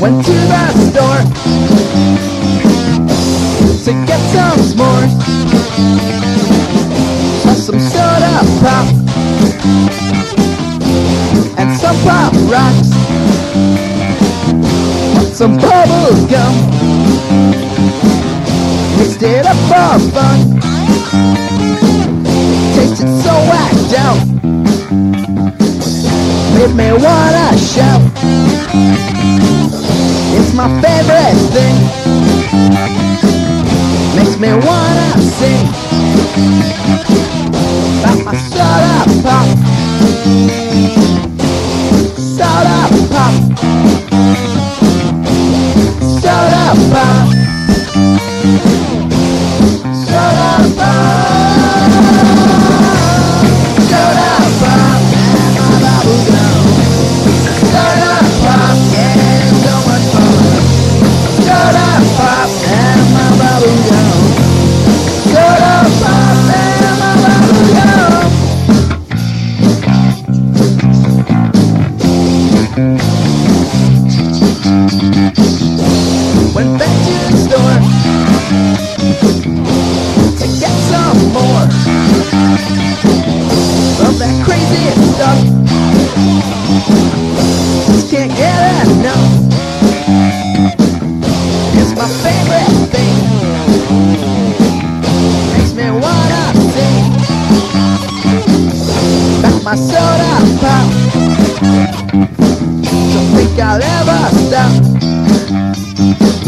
Went to the store to get some s'mores, plus some soda pop and some pop rocks, some bubble gum, mixed it up for fun. Tasted so whacked out, made me wanna shout. It's my favorite thing, makes me wanna sing about my soda pop, soda pop, soda pop, soda pop, soda pop, and my bubble gum. Soda pop, yeah, so much fun. Soda pop and my bubble gum. Soda pop and my bubble gum. Went back to the store to get some more of that crazy stuff. Just can't get enough. It's my favorite thing, makes me wanna sing about my soda pop. Don't think I'll ever stop.